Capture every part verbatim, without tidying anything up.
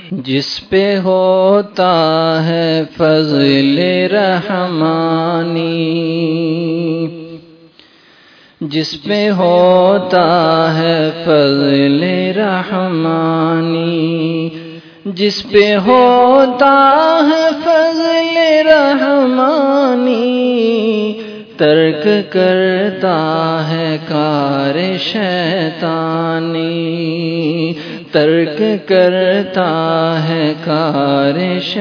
جس پہ ہوتا ہے فضل رحمانی، جس پہ ہوتا ہے فضل رحمانی، جس پہ ہوتا ہے فضل رحمانی، ترک کرتا ہے کار شیطانی، ترک کرتا ہے کار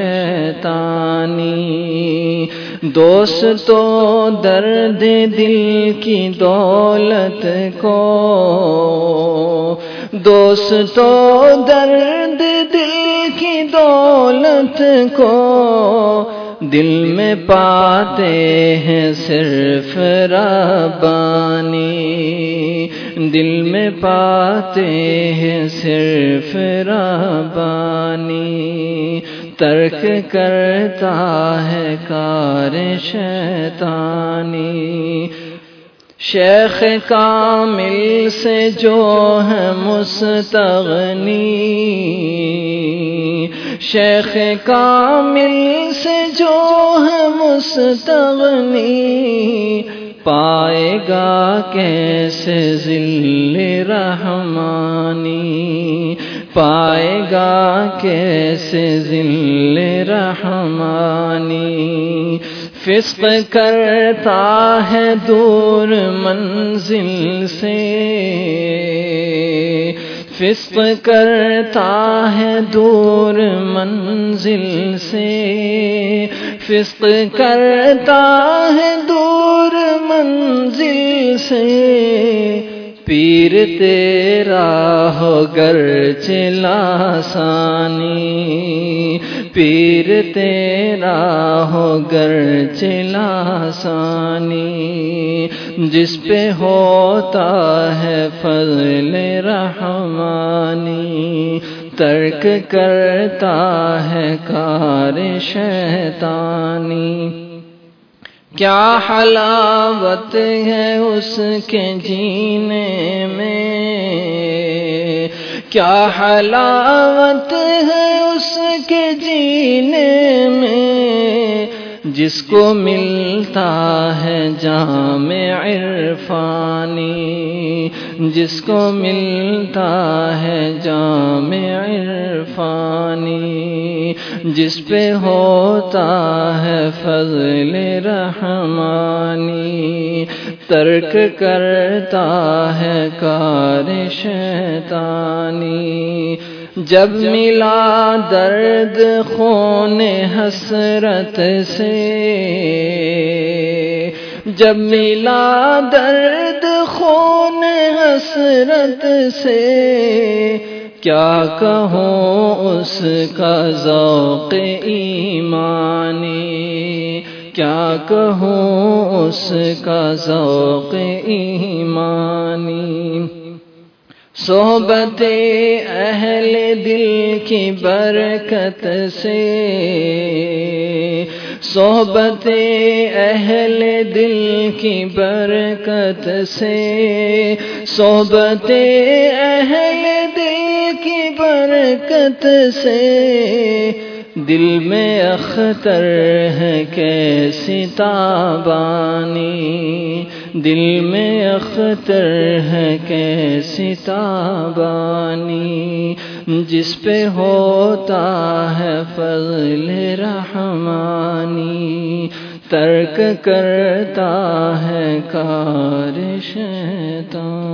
شیطانی۔ دوستو درد دل کی دولت کو، دوستو درد دل کی دولت کو، دل میں پاتے ہیں صرف ربانی، دل میں پاتے ہیں صرف ربانی، ترک کرتا ہے کار شیطانی۔ شیخ کامل سے جو ہے مستغنی، شیخ کامل سے جو ہے مستغنی، پائے گا کیسے ذل رحمانی، پائے گا کیسے ذل رحمانی۔ فسق کرتا ہے دور منزل سے، فسق کرتا ہے دور منزل سے، فسق کرتا ہے دور منزل سے، پیر تیرا ہو گرچہ لاسانی، پیر تیرا ہو گرچہ لاسانی، جس پہ ہوتا ہے فضل رحمانی، ترک کرتا ہے کار شیطانی۔ کیا حلاوت ہے اس کے جینے میں، کیا حلاوت ہے اس کے جینے میں، جس کو ملتا ہے جام عرفانی، جس کو ملتا ہے جام عرفانی، جس پہ ہوتا ہے فضل رحمانی، ترک کرتا ہے کار شیطانی۔ جب ملا درد خون حسرت سے، جب ملا درد خون حسرت سے، کیا کہوں اس کا ذوق ایمانی، کیا کہوں اس کا ذوق ایمانی۔ صحبت اہل دل کی برکت سے، صحبت اہل دل کی برکت سے، صحبت اہل دل کی برکت سے، دل میں اختر ہے کیسی تابانی، دل میں اختر ہے کیسی تابانی، جس پہ ہوتا ہے فضل رحمانی، ترک کرتا ہے کار شیطان۔